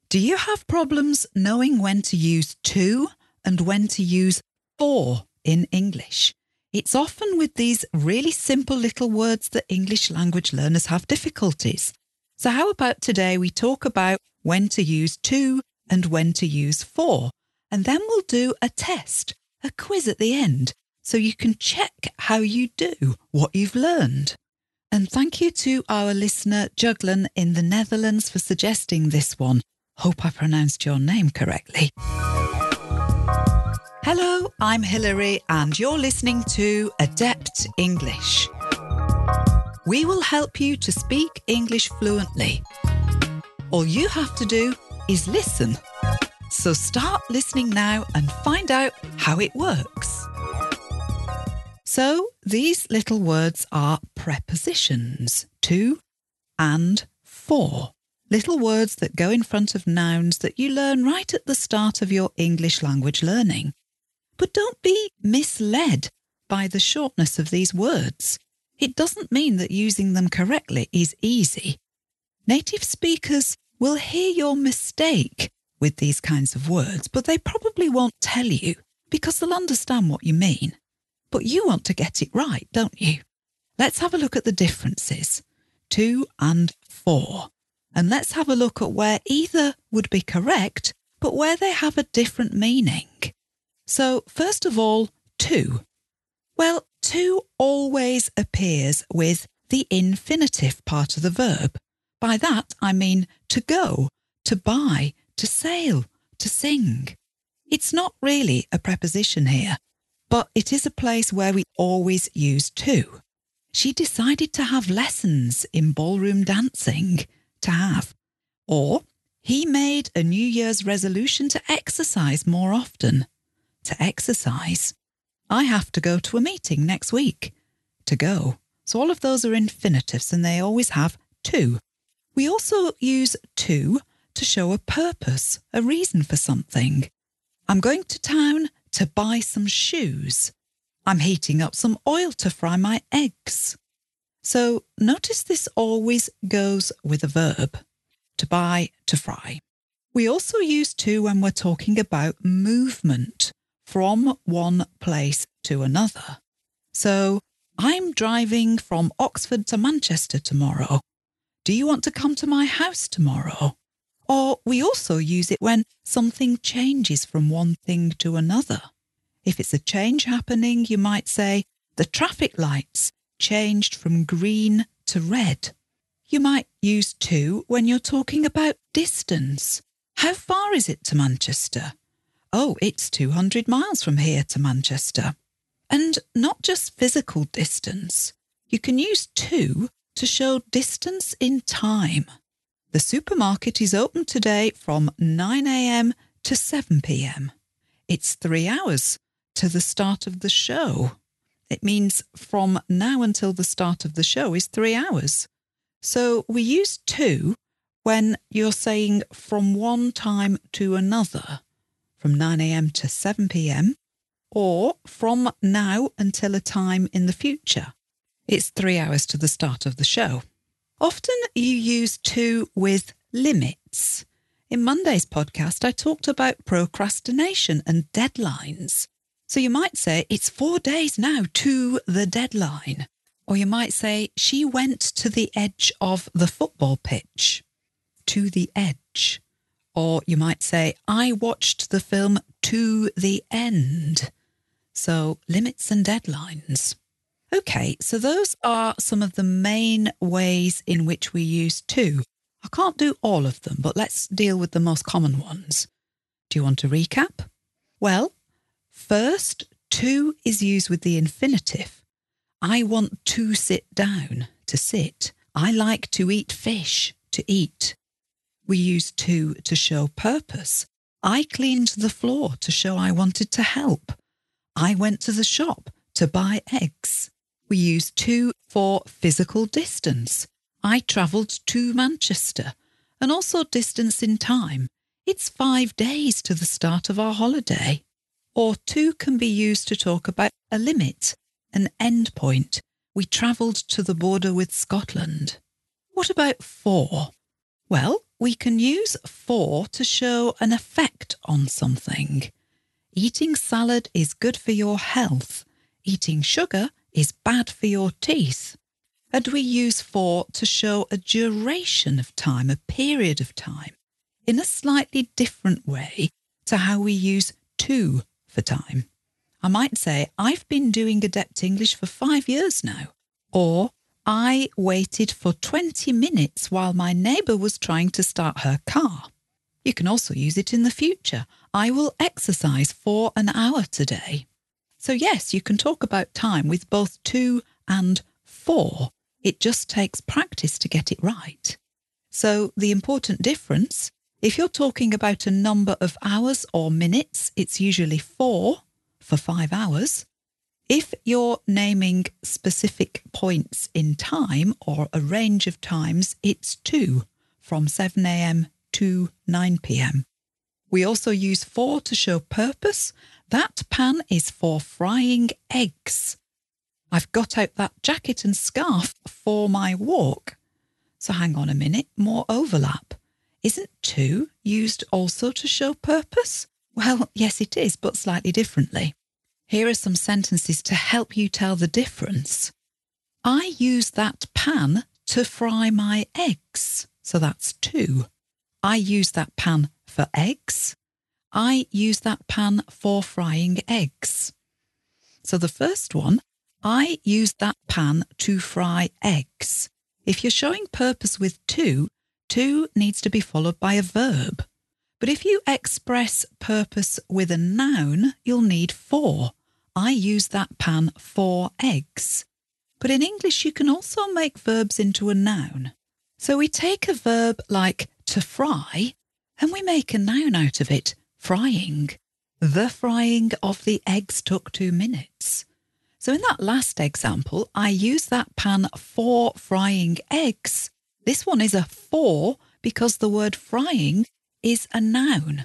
Do you have problems knowing when to use to and when to use for in English? It's often with these really simple little words that English language learners have difficulties. So how about today we talk about when to use to and when to use for, and then we'll do a test, a quiz at the end, so you can check how you do what you've learned. And thank you to our listener Juglan in the Netherlands for suggesting this one. Hope I pronounced your name correctly. Hello, I'm Hilary and you're listening to Adept English. We will help you to speak English fluently. All you have to do is listen. So start listening now and find out how it works. So these little words are prepositions, to and for. Little words that go in front of nouns that you learn right at the start of your English language learning. But don't be misled by the shortness of these words. It doesn't mean that using them correctly is easy. Native speakers will hear your mistake with these kinds of words, but they probably won't tell you because they'll understand what you mean. But you want to get it right, don't you? Let's have a look at the differences, to and for. And let's have a look at where either would be correct, but where they have a different meaning. So, first of all, to. Well, to always appears with the infinitive part of the verb. By that, I mean to go, to buy, to sail, to sing. It's not really a preposition here, but it is a place where we always use to. She decided to have lessons in ballroom dancing. To have. Or, he made a New Year's resolution to exercise more often. To exercise. I have to go to a meeting next week. To go. So all of those are infinitives and they always have to. We also use to show a purpose, a reason for something. I'm going to town to buy some shoes. I'm heating up some oil to fry my eggs. So notice this always goes with a verb, to buy, to fry. We also use to when we're talking about movement from one place to another. So I'm driving from Oxford to Manchester tomorrow. Do you want to come to my house tomorrow? Or we also use it when something changes from one thing to another. If it's a change happening, you might say, the traffic lights changed from green to red. You might use to when you're talking about distance. How far is it to Manchester? Oh, it's 200 miles from here to Manchester. And not just physical distance. You can use to show distance in time. The supermarket is open today from 9 a.m. to 7 p.m. It's 3 hours to the start of the show. It means from now until the start of the show is 3 hours. So we use to when you're saying from one time to another, from 9 a.m. to 7 p.m, or from now until a time in the future. It's 3 hours to the start of the show. Often you use to with limits. In Monday's podcast, I talked about procrastination and deadlines. So you might say, it's 4 days now to the deadline. Or you might say, she went to the edge of the football pitch. To the edge. Or you might say, I watched the film to the end. So limits and deadlines. Okay, so those are some of the main ways in which we use to. I can't do all of them, but let's deal with the most common ones. Do you want to recap? Well, first, to is used with the infinitive. I want to sit down, to sit. I like to eat fish, to eat. We use to show purpose. I cleaned the floor to show I wanted to help. I went to the shop to buy eggs. We use to for physical distance. I travelled to Manchester. And also distance in time. It's 5 days to the start of our holiday. Or to can be used to talk about a limit, an end point. We travelled to the border with Scotland. What about for? Well, we can use for to show an effect on something. Eating salad is good for your health. Eating sugar is bad for your teeth. And we use for to show a duration of time, a period of time, in a slightly different way to how we use to for time. I might say, I've been doing Adept English for 5 years now. Or, I waited for 20 minutes while my neighbour was trying to start her car. You can also use it in the future. I will exercise for an hour today. So yes, you can talk about time with both to and for. It just takes practice to get it right. So the important difference, if you're talking about a number of hours or minutes, it's usually for 5 hours. If you're naming specific points in time or a range of times, it's to, from 7 a.m. to 9 p.m. We also use for to show purpose. That pan is for frying eggs. I've got out that jacket and scarf for my walk. So hang on a minute, more overlap. Isn't to used also to show purpose? Well, yes it is, but slightly differently. Here are some sentences to help you tell the difference. I use that pan to fry my eggs. So that's to. I use that pan for eggs. I use that pan for frying eggs. So the first one, I use that pan to fry eggs. If you're showing purpose with to needs to be followed by a verb. But if you express purpose with a noun, you'll need for. I use that pan for eggs. But in English, you can also make verbs into a noun. So we take a verb like to fry and we make a noun out of it, frying. The frying of the eggs took 2 minutes. So in that last example, I use that pan for frying eggs. This one is a for because the word frying is a noun.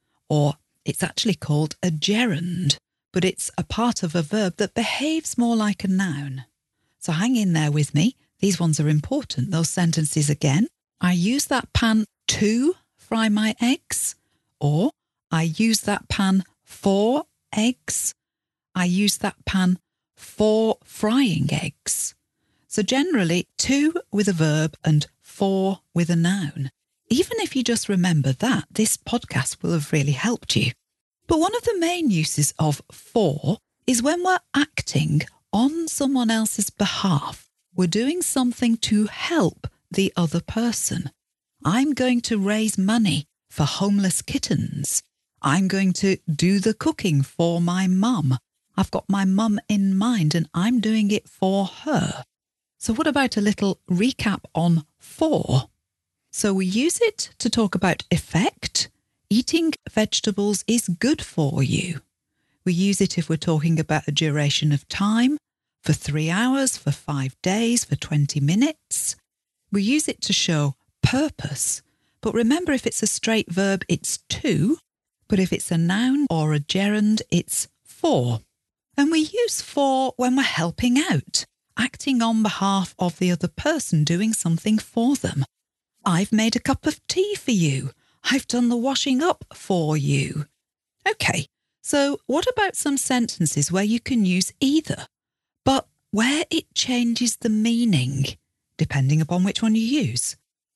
Or it's actually called a gerund, but it's a part of a verb that behaves more like a noun. So hang in there with me. These ones are important, those sentences again. I use that pan to fry my eggs, or I use that pan for eggs. I use that pan for frying eggs. So generally, to with a verb and for with a noun. Even if you just remember that, this podcast will have really helped you. But one of the main uses of for is when we're acting on someone else's behalf. We're doing something to help the other person. I'm going to raise money for homeless kittens. I'm going to do the cooking for my mum. I've got my mum in mind and I'm doing it for her. So what about a little recap on for? So we use it to talk about effect. Eating vegetables is good for you. We use it if we're talking about a duration of time, for 3 hours, for 5 days, for 20 minutes. We use it to show purpose. But remember, if it's a straight verb, it's to. But if it's a noun or a gerund, it's for. And we use for when we're helping out, acting on behalf of the other person, doing something for them. I've made a cup of tea for you. I've done the washing up for you. Okay, so what about some sentences where you can use either, but where it changes the meaning, depending upon which one you use?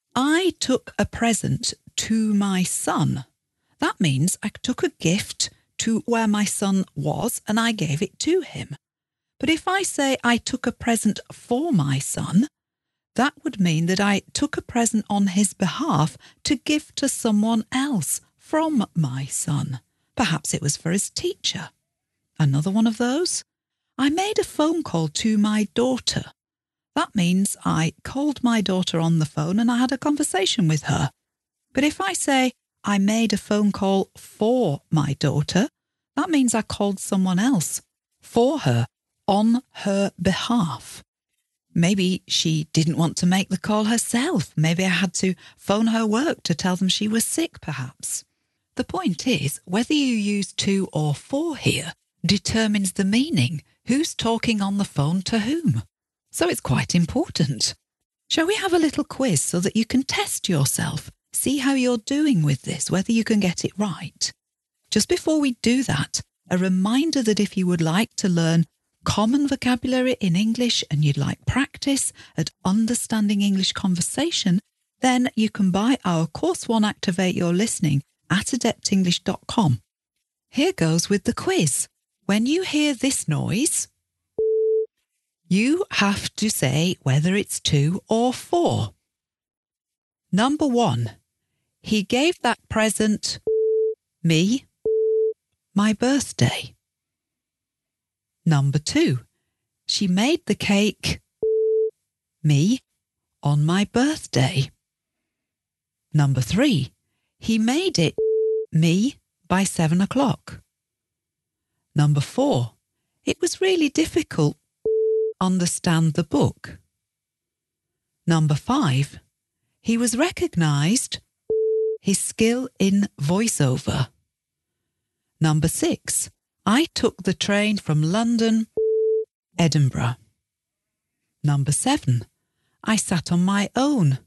I took a present to my son. That means I took a gift to where my son was and I gave it to him. But if I say I took a present for my son, that would mean that I took a present on his behalf to give to someone else from my son. Perhaps it was for his teacher. Another one of those. I made a phone call to my daughter. That means I called my daughter on the phone and I had a conversation with her. But if I say I made a phone call for my daughter, that means I called someone else for her on her behalf. Maybe she didn't want to make the call herself. Maybe I had to phone her work to tell them she was sick, perhaps. The point is, whether you use to or for here determines the meaning. Who's talking on the phone to whom? So it's quite important. Shall we have a little quiz so that you can test yourself? See how you're doing with this, whether you can get it right. Just before we do that, a reminder that if you would like to learn common vocabulary in English and you'd like practice at understanding English conversation, then you can buy our Course 1 Activate Your Listening at adeptenglish.com. Here goes with the quiz. When you hear this noise, you have to say whether it's 2 or 4. Number 1. He gave that present me my birthday. Number 2. She made the cake me on my birthday. Number 3. He made it me by 7 o'clock. Number 4. It was really difficult to understand the book. Number 5. He was recognised his skill in voiceover. Number 6. I took the train from London, Edinburgh. Number 7. I sat on my own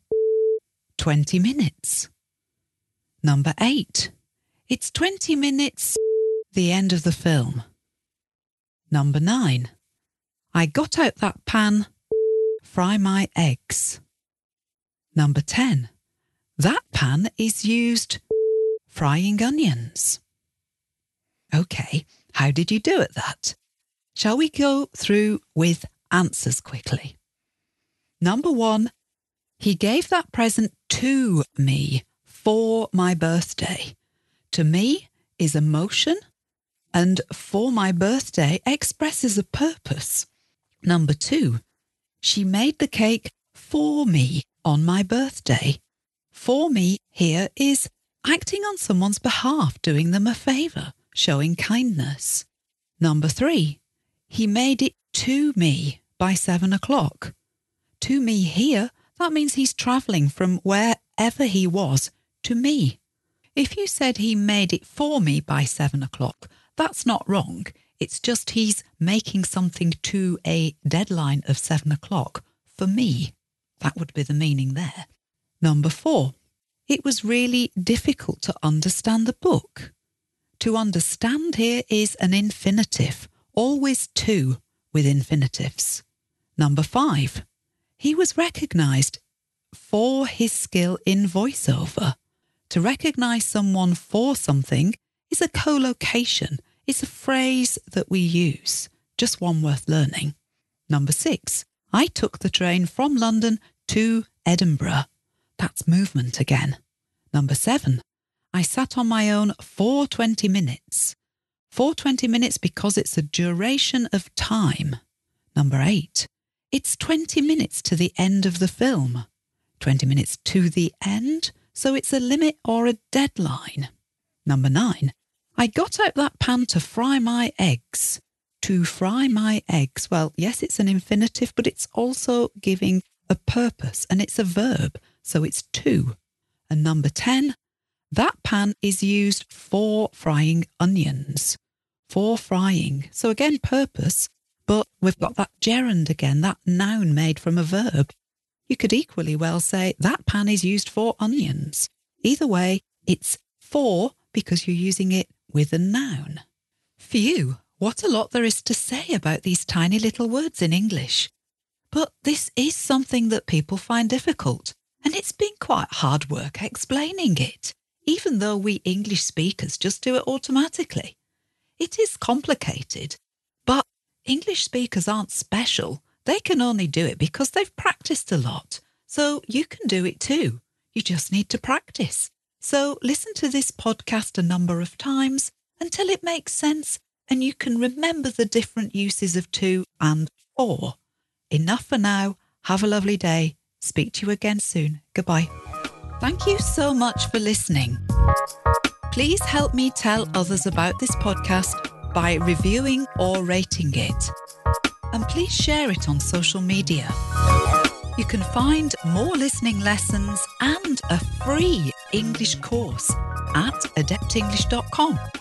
20 minutes. Number 8. It's 20 minutes, the end of the film. Number 9. I got out that pan, fry my eggs. Number 10. That pan is used frying onions. Okay, how did you do at that? Shall we go through with answers quickly? Number 1. He gave that present to me for my birthday. To me is emotion, and for my birthday expresses a purpose. Number 2. She made the cake for me on my birthday. For me here is acting on someone's behalf, doing them a favour, showing kindness. Number 3. He made it to me by 7 o'clock. To me here, that means he's travelling from wherever he was to me. If you said he made it for me by 7 o'clock, that's not wrong. It's just he's making something to a deadline of 7 o'clock for me. That would be the meaning there. Number 4. It was really difficult to understand the book. To understand here is an infinitive, always to with infinitives. Number 5. He was recognised for his skill in voiceover. To recognise someone for something is a collocation. It's a phrase that we use, just one worth learning. Number 6. I took the train from London to Edinburgh. That's movement again. Number 7. I sat on my own for 20 minutes. For 20 minutes because it's a duration of time. Number 8. It's 20 minutes to the end of the film. 20 minutes to the end, so it's a limit or a deadline. Number 9. I got out that pan to fry my eggs. To fry my eggs. Well, yes, it's an infinitive, but it's also giving a purpose, and it's a verb, so it's to. And number 10. That pan is used for frying onions. For frying. So again, purpose, but we've got that gerund again, that noun made from a verb. You could equally well say that pan is used for onions. Either way, it's for because you're using it with a noun. Phew, what a lot there is to say about these tiny little words in English. But this is something that people find difficult, and it's been quite hard work explaining it, even though we English speakers just do it automatically. It is complicated, but English speakers aren't special. They can only do it because they've practiced a lot. So you can do it too. You just need to practice. So listen to this podcast a number of times until it makes sense and you can remember the different uses of to and for. Enough for now. Have a lovely day. Speak to you again soon. Goodbye. Thank you so much for listening. Please help me tell others about this podcast by reviewing or rating it. And please share it on social media. You can find more listening lessons and a free English course at adeptenglish.com.